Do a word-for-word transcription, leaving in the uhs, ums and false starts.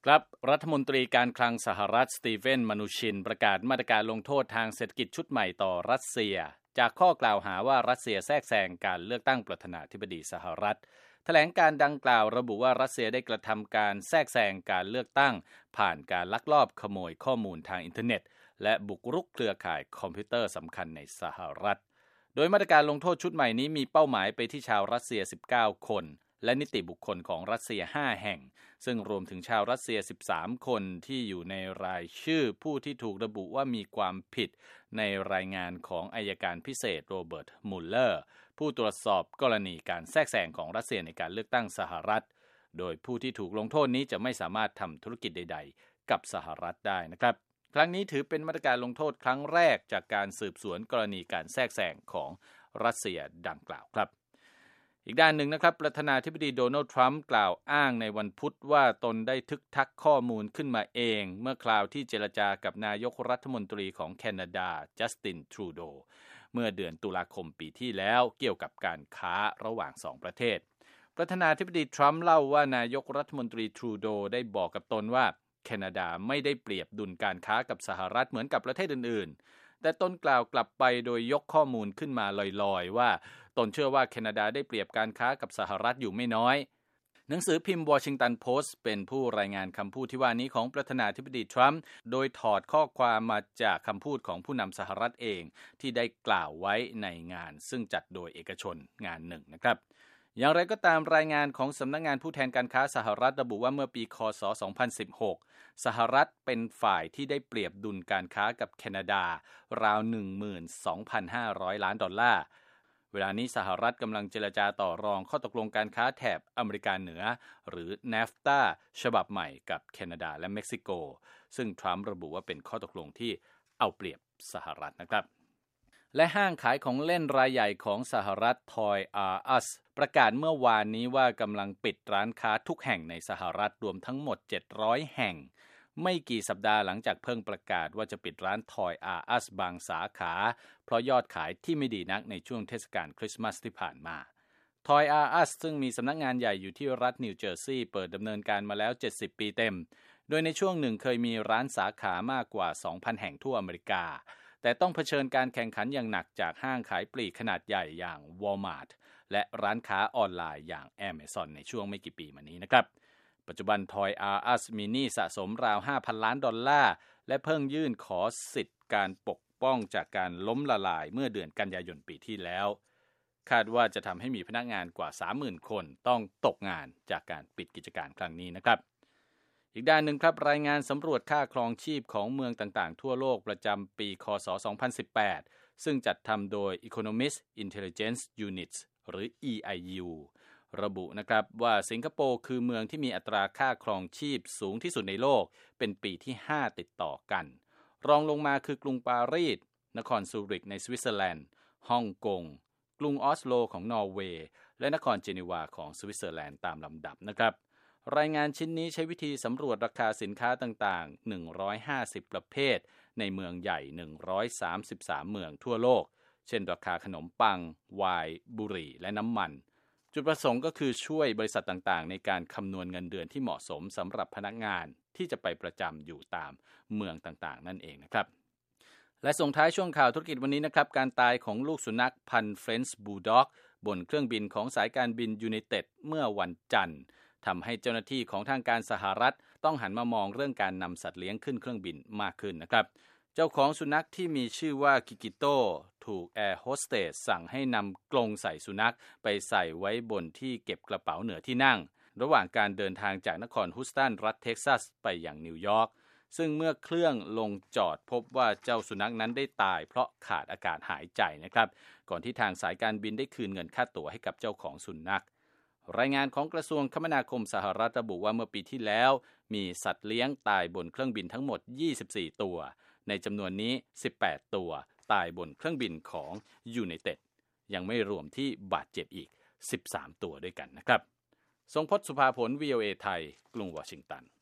ครับรัฐมนตรีการคลังสหรัฐสตีเฟน มนูชินประกาศมาตรการลงโทษทางเศรษฐกิจชุดใหม่ต่อรัสเซียจากข้อกล่าวหาว่ารัสเซียแทรกแซงการเลือกตั้งประธานาธิบดีสหรัฐแถลงการดังกล่าวระบุว่ารัสเซียได้กระทำการแทรกแซงการเลือกตั้งผ่านการลักลอบขโมยข้อมูลทางอินเทอร์เน็ตและบุกรุกเครือข่ายคอมพิวเตอร์สำคัญในสหรัฐโดยมาตรการลงโทษชุดใหม่นี้มีเป้าหมายไปที่ชาวรัสเซียสิบเก้าคนและนิติบุคคลของรัสเซียห้าแห่งซึ่งรวมถึงชาวรัสเซียสิบสามคนที่อยู่ในรายชื่อผู้ที่ถูกระบุว่ามีความผิดในรายงานของอัยการพิเศษโรเบิร์ต มุลเลอร์ผู้ตรวจสอบกรณีการแทรกแซงของรัสเซียในการเลือกตั้งสหรัฐโดยผู้ที่ถูกลงโทษนี้จะไม่สามารถทำธุรกิจใดๆกับสหรัฐได้นะครับครั้งนี้ถือเป็นมาตรการลงโทษครั้งแรกจากการสืบสวนกรณีการแทรกแซงของรัสเซียดังกล่าวครับอีกด้านหนึ่งนะครับประธานาธิบดีโดนัลด์ทรัมป์กล่าวอ้างในวันพุธว่าตนได้ทึกทักข้อมูลขึ้นมาเองเมื่อคราวที่เจรจากับนายกรัฐมนตรีของแคนาดาจัสติน ทรูโดเมื่อเดือนตุลาคมปีที่แล้วเกี่ยวกับการค้าระหว่างสองประเทศประธานาธิบดีทรัมป์เล่าว่านายกรัฐมนตรีทรูโดได้บอกกับตนว่าแคนาดาไม่ได้เปรียบดุลการค้ากับสหรัฐเหมือนกับประเทศอื่นๆแต่ตนกล่าวกลับไปโดยยกข้อมูลขึ้นมาลอยๆว่าตนเชื่อว่าแคนาดาได้เปรียบการค้ากับสหรัฐอยู่ไม่น้อยหนังสือพิมพ์วอชิงตันโพสต์เป็นผู้รายงานคำพูดที่ว่านี้ของประธานาธิบดีทรัมป์โดยถอดข้อความมาจากคำพูดของผู้นำสหรัฐเองที่ได้กล่าวไว้ในงานซึ่งจัดโดยเอกชนงานหนึ่งนะครับอย่างไรก็ตามรายงานของสำนักงานผู้แทนการค้าสหรัฐระบุว่าเมื่อปีคศสองพันสิบหกสหรัฐเป็นฝ่ายที่ได้เปรียบดุลการค้ากับแคนาดาราว หนึ่งหมื่นสองพันห้าร้อย ล้านดอลลาร์เวลานี้สหรัฐกำลังเจรจาต่อรองข้อตกลงการค้าแถบอเมริกาเหนือหรือ เนฟตา ฉบับใหม่กับแคนาดาและเม็กซิโกซึ่งทรัมป์ระบุว่าเป็นข้อตกลงที่เอาเปรียบสหรัฐนะครับและห้างขายของเล่นรายใหญ่ของสหรัฐ Toys R Us ประกาศเมื่อวานนี้ว่ากำลังปิดร้านค้าทุกแห่งในสหรัฐรวมทั้งหมดเจ็ดร้อยแห่งไม่กี่สัปดาห์หลังจากเพิ่งประกาศว่าจะปิดร้าน Toys R Us บางสาขาเพราะยอดขายที่ไม่ดีนักในช่วงเทศกาลคริสต์มาสที่ผ่านมา Toys R Us ซึ่งมีสำนักงานใหญ่อยู่ที่รัฐนิวเจอร์ซีย์เปิดดำเนินการมาแล้วเจ็ดสิบปีเต็มโดยในช่วงหนึ่งเคยมีร้านสาขามากกว่า สองพัน แห่งทั่วอเมริกาแต่ต้องเผชิญการแข่งขันอย่างหนักจากห้างขายปลีกขนาดใหญ่อย่าง Walmart และร้านค้าออนไลน์อย่าง Amazon ในช่วงไม่กี่ปีมานี้นะครับปัจจุบัน Toys R Us มีหนี้สะสมราว ห้าพัน ล้านดอลลาร์และเพิ่งยื่นขอสิทธิ์การปกป้องจากการล้มละลายเมื่อเดือนกันยายนปีที่แล้วคาดว่าจะทำให้มีพนักงานกว่า สามหมื่น คนต้องตกงานจากการปิดกิจการครั้งนี้นะครับอีกด้านหนึ่งครับรายงานสำรวจค่าครองชีพของเมืองต่างๆทั่วโลกประจำปีคศสองพันสิบแปดซึ่งจัดทำโดย Economist Intelligence Units หรือ อี ไอ ยู ระบุนะครับว่าสิงคโปร์คือเมืองที่มีอัตราค่าครองชีพสูงที่สุดในโลกเป็นปีที่ห้าติดต่อกันรองลงมาคือกรุงปารีสนครซูริกในสวิตเซอร์แลนด์ฮ่องกงกรุงออสโลของนอร์เวย์และนครเจนีวาของสวิตเซอร์แลนด์ตามลำดับนะครับรายงานชิ้นนี้ใช้วิธีสำรวจราคาสินค้าต่างๆหนึ่งร้อยห้าสิบประเภทในเมืองใหญ่หนึ่งร้อยสามสิบสามเมืองทั่วโลกเช่นราคาขนมปังไวน์บุหรี่และน้ำมันจุดประสงค์ก็คือช่วยบริษัทต่างๆในการคำนวณเงินเดือนที่เหมาะสมสำหรับพนักงานที่จะไปประจำอยู่ตามเมืองต่างๆนั่นเองนะครับและส่งท้ายช่วงข่าวธุรกิจวันนี้นะครับการตายของลูกสุนัขพันธุ์เฟรนช์บูลด็อกบนเครื่องบินของสายการบินยูไนเต็ดเมื่อวันจันทร์ทำให้เจ้าหน้าที่ของทางการสหรัฐต้องหันมามองเรื่องการนำสัตว์เลี้ยงขึ้นเครื่องบินมากขึ้นนะครับเจ้าของสุนัขที่มีชื่อว่ากิกิโต้ถูกแอร์โฮสเตสสั่งให้นำกรงใส่สุนัขไปใส่ไว้บนที่เก็บกระเป๋าเหนือที่นั่งระหว่างการเดินทางจากนครฮูสตันรัฐเท็กซัสไปยังนิวยอร์กซึ่งเมื่อเครื่องลงจอดพบว่าเจ้าสุนัขนั้นได้ตายเพราะขาดอากาศหายใจนะครับก่อนที่ทางสายการบินได้คืนเงินค่าตั๋วให้กับเจ้าของสุนัขรายงานของกระทรวงคมนาคมสหรัฐระบุว่าเมื่อปีที่แล้วมีสัตว์เลี้ยงตายบนเครื่องบินทั้งหมดยี่สิบสี่ตัวในจำนวนนี้สิบแปดตัวตายบนเครื่องบินของยูไนเต็ดยังไม่รวมที่บาดเจ็บอีกสิบสามตัวด้วยกันนะครับทรงพจน์ สุภาผล วี โอ เอ ไทยกรุงวอชิงตัน